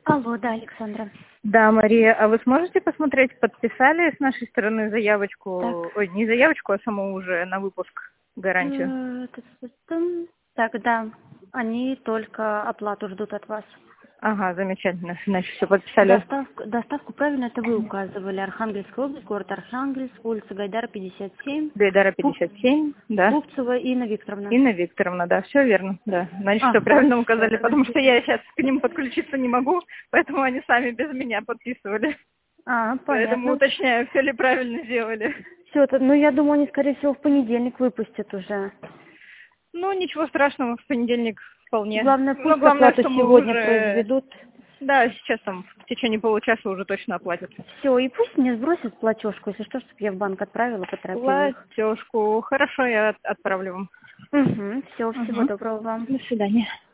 Алло, да, Александра. Да, Мария, а вы сможете посмотреть, подписали с нашей стороны заявочку, Так. ой, не заявочку, а саму уже на выпуск гарантию? Так, да, они только оплату ждут от вас. Ага, замечательно, значит, все подписали. Доставку правильно это вы указывали. Архангельская область, город Архангельск, улица Гайдара, 57. Гайдара 57, да. Пупцева Инна Викторовна. Инна Викторовна, да, все верно, да. Значит, А, что вот, правильно всё указали, тогда. потому что я сейчас к ним подключиться не могу, поэтому они сами без меня подписывали. Поэтому Понятно. уточняю, все ли правильно сделали. Все, ну я думаю, они, скорее всего, в понедельник выпустят уже. Ну, ничего страшного, в понедельник вполне. Главное, Но пусть главное, оплату что мы сегодня уже... произведут. Да, сейчас там в течение получаса уже точно оплатят. Все, и пусть мне сбросят платежку, если что, чтобы я в банк отправила, поторопила их. Платежку. Хорошо, я отправлю вам. Все, всего Угу. доброго вам. До свидания.